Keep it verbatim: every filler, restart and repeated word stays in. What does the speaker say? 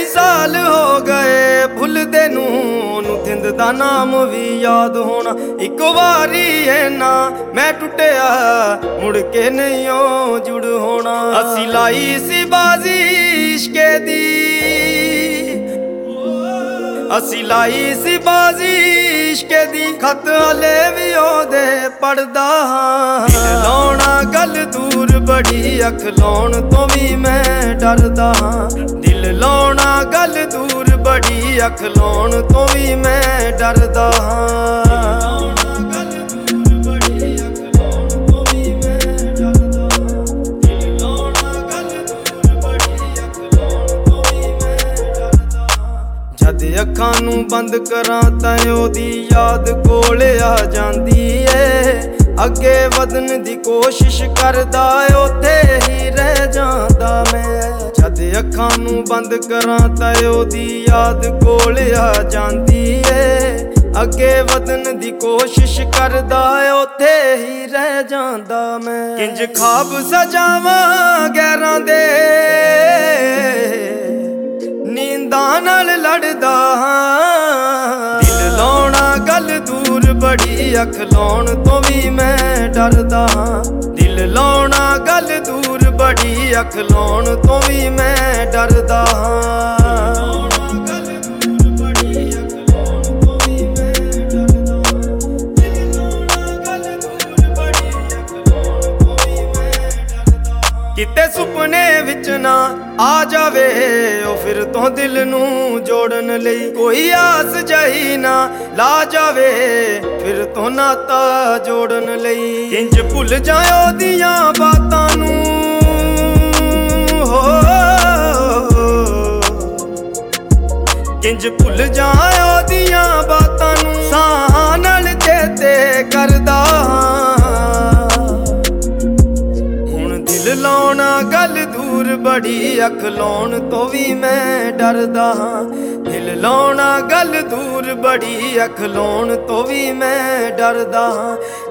साल हो गए भुलदे नू थिंद दा नाम भी याद होना। एक वारी है ना मैं टुटिया मुड़ के नहीं ओ जुड़ होना। असी लाई सी बाजी इश्के दी, असी लाई सी बाजी इश्के दी, खत हले भी ओदे पढ़दा। दिल लाउणा गल दूर बड़ी अख लाउण तो भी मैं डरदा। दिल लाउणा गल दूर बड़ी अख लाउण तो भी मैं डरदा। जद अखां नू बंद करां तां ओदी याद कोले आ जांदी ए। अगे वधन दी कोशिश करदा उत्थे ही रह जांदा मैं। जद अखां नू बंद करां तां ओदी याद कोले आ जांदी ए। अगे वधन दी कोशिश करदा उत्थे ही रह जांदा मैं। किंज ख्वाब सजावां गैरां दे नींदां नाल लड़दा। दिल लाउणा गल दूर बड़ी अख लाउण तो भी मैं डरदा। दिल लाउणा गल दूर बड़ी अख लाउण तो भी मैं डरदा। किते सुपने विच ना आ जावे ओ फिर तो दिल नू जोड़न लई। कोई आस जही ना ला जावे फिर तो नाता जोड़न लई। इंज भुल जाओ दियां बातां नू हो, इंज भुल जाओ दियां बातां नू सां नाल चेते करदा। दिल लाउणा गल दूर बड़ी अख लाउण तो भी मैं डरदा। दिल लाउणा गल दूर बड़ी अख लाउण तो भी मैं डरदा।